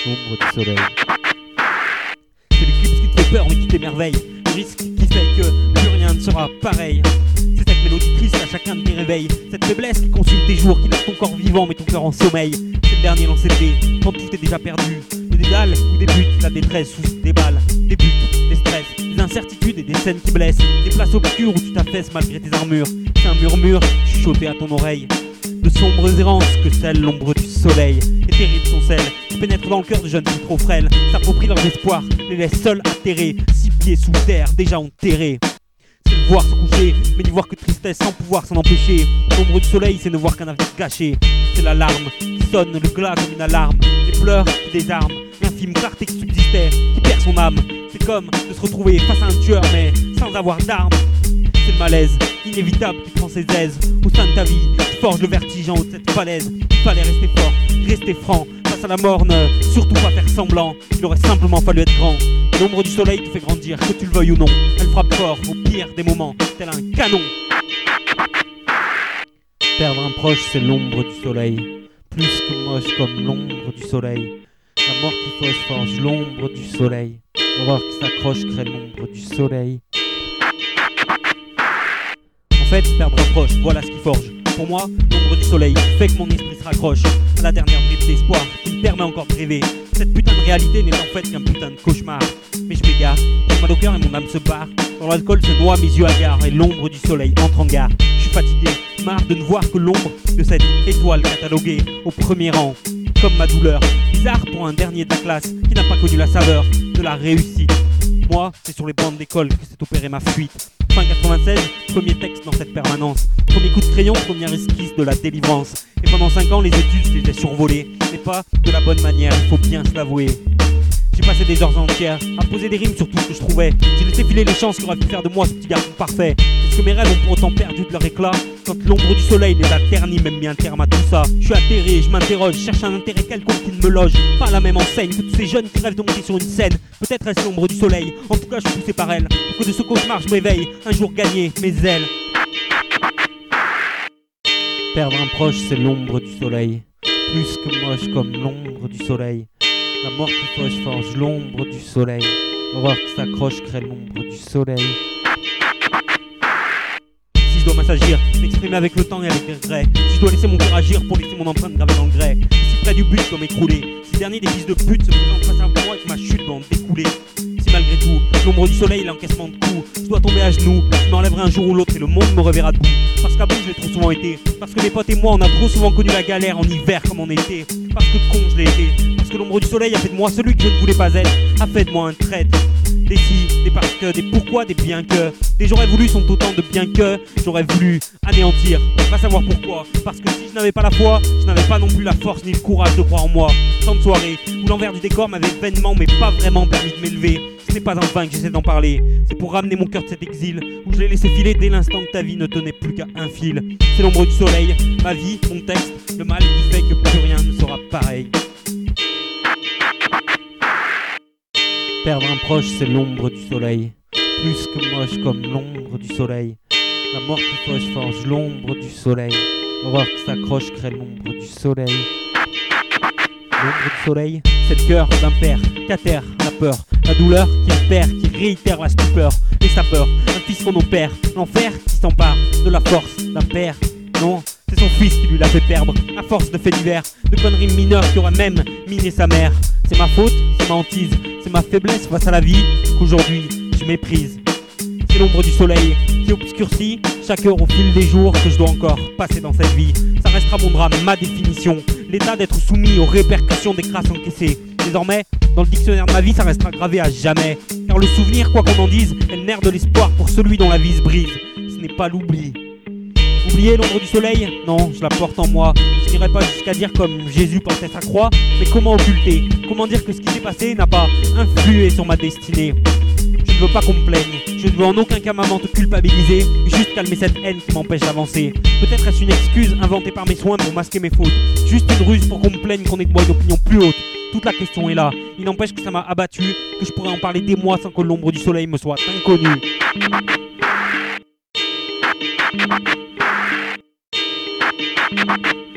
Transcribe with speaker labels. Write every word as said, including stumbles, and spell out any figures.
Speaker 1: L'ombre du soleil. C'est l'éclipse qui te fait peur mais qui t'émerveille. Le risque qui fait que plus rien ne sera pareil. C'est cette mélodie triste à chacun de tes réveils. Cette faiblesse qui consume tes jours, qui laisse ton corps vivant mais ton cœur en sommeil. C'est le dernier lancer de dés, quand tout est déjà perdu. Le dédale ou débute la détresse sous des balles. Des buts, des stress, des incertitudes et des scènes qui blessent. Des places obscures où tu t'affaisses malgré tes armures. C'est un murmure chuchoté à ton oreille. De sombres errances que celle l'ombre du soleil. Et terribles sont celles qui pénètrent dans le cœur de jeunes filles trop frêles, s'approprient leurs espoirs, les laissent seuls atterrés, six pieds sous terre, déjà enterrés. C'est le voir se coucher, mais n'y voir que tristesse sans pouvoir s'en empêcher. L'ombre du soleil, c'est ne voir qu'un avenir gâché. C'est l'alarme qui sonne, le glas comme une alarme. Les pleurs qui désarment, l'infime clarté qui subsistait, qui perd son âme. C'est comme de se retrouver face à un tueur, mais sans avoir d'armes. C'est le malaise inévitable qui prend ses aises au sein de ta vie, qui forge le vertige en haut de cette falaise. Il fallait rester fort, rester franc. Face à la mort, ne surtout pas faire semblant. Il aurait simplement fallu être grand. L'ombre du soleil te fait grandir, que tu le veuilles ou non. Elle frappe fort au pire des moments, tel un canon. Perdre un proche, c'est l'ombre du soleil. Plus que moche comme l'ombre du soleil. La mort qui fauche forge l'ombre du soleil. L'horreur qui s'accroche crée l'ombre du soleil. En fait, perdre un proche, voilà ce qui forge. Pour moi, l'ombre du soleil fait que mon esprit se raccroche à la dernière bribe d'espoir qui me permet encore de rêver. Cette putain de réalité n'est en fait qu'un putain de cauchemar. Mais je m'égare, j'ai mal au cœur et mon âme se barre. Dans l'alcool se noie mes yeux hagards et l'ombre du soleil entre en gare. Je suis fatigué, marre de ne voir que l'ombre de cette étoile cataloguée au premier rang. Comme ma douleur, bizarre pour un dernier de la classe qui n'a pas connu la saveur de la réussite. Moi, c'est sur les bancs de l'école que s'est opérée ma fuite. Fin quatre-vingt-seize, premier texte dans cette permanence. Premier coup de crayon, première esquisse de la délivrance. Et pendant cinq ans, les études, je les ai survolées. Mais pas de la bonne manière, il faut bien se l'avouer. J'ai passé des heures entières à poser des rimes sur tout ce que je trouvais. J'ai laissé filer les chances qu'aurait pu faire de moi ce petit garçon parfait. Est-ce que mes rêves ont pour autant perdu de leur éclat quand l'ombre du soleil les a ternis, même mis un terme à tout ça? Je suis atterré, je m'interroge, je cherche un intérêt quelconque qui ne me loge. Pas la même enseigne que tous ces jeunes qui rêvent de monter sur une scène. Peut-être est-ce l'ombre du soleil, en tout cas je suis poussé par elle. Pour que de ce cauchemar je m'éveille, un jour gagner mes ailes. Perdre un proche, c'est l'ombre du soleil. Plus que moche comme l'ombre du soleil. La mort qui fauche forge l'ombre du soleil. L'horreur qui s'accroche crée l'ombre du soleil. Si je dois m'assagir, m'exprimer avec le temps et avec des regrets. Si je dois laisser mon cœur agir pour laisser mon empreinte gravée dans le grès. Si près du but je dois m'écrouler. Si dernier des fils de pute se présente face à moi et que ma chute doit en découler. Si malgré tout, l'ombre du soleil, l'encaissement de coups, je dois tomber à genoux, je m'enlèverai un jour ou l'autre et le monde me reverra debout. Parce qu'à bout je l'ai trop souvent été. Parce que mes potes et moi on a trop souvent connu la galère en hiver comme en été. Parce que con je l'ai été. Parce que l'ombre du soleil a fait de moi celui que je ne voulais pas être. A fait de moi un traître. Des si, des parce que, des pourquoi, des bien que. Des j'aurais voulu sont autant de bien que j'aurais voulu anéantir. Pas savoir pourquoi. Parce que si je n'avais pas la foi, je n'avais pas non plus la force ni le courage de croire en moi. Tant de soirées où l'envers du décor m'avait vainement mais pas vraiment permis de m'élever. Ce n'est pas en vain que j'essaie d'en parler. C'est pour ramener mon cœur de cet exil où je l'ai laissé filer dès l'instant que ta vie ne tenait plus qu'à un fil. C'est l'ombre du soleil, ma vie, mon texte, le mal qui fait que plus rien ne sera pareil. Perdre un proche, c'est l'ombre du soleil. Plus que moche comme l'ombre du soleil. La mort qui fauche forge l'ombre du soleil. L'horreur qui s'accroche crée l'ombre du soleil. L'ombre du soleil, c'est le cœur d'un père qu'atterre la peur. La douleur qui perd, qui réitère la stupeur. Les sapeurs, un fils qu'on opère. L'enfer qui s'empare de la force d'un père. Non, c'est son fils qui lui l'a fait perdre. À force de faits divers, de conneries mineures qui auraient même miné sa mère. C'est ma faute, c'est ma hantise, c'est ma faiblesse face à la vie qu'aujourd'hui je méprise. C'est l'ombre du soleil qui obscurcit chaque heure au fil des jours que je dois encore passer dans cette vie. Ça restera mon drame, ma définition. L'état d'être soumis aux répercussions des crasses encaissées. Désormais, dans le dictionnaire de ma vie, ça restera gravé à jamais. Car le souvenir, quoi qu'on en dise, est le nerf de l'espoir pour celui dont la vie se brise. Ce n'est pas l'oubli. Oublier l'ombre du soleil? Non, je la porte en moi. Je n'irai pas jusqu'à dire comme Jésus portait sa croix, mais comment occulter? Comment dire que ce qui s'est passé n'a pas influé sur ma destinée? Je ne veux pas qu'on me plaigne, je ne veux en aucun cas maman te culpabiliser, juste calmer cette haine qui m'empêche d'avancer. Peut-être est-ce une excuse inventée par mes soins pour masquer mes fautes, juste une ruse pour qu'on me plaigne qu'on ait de moi une opinion plus haute. Toute la question est là, il n'empêche que ça m'a abattu, que je pourrais en parler des mois sans que l'ombre du soleil me soit inconnue. Thank you.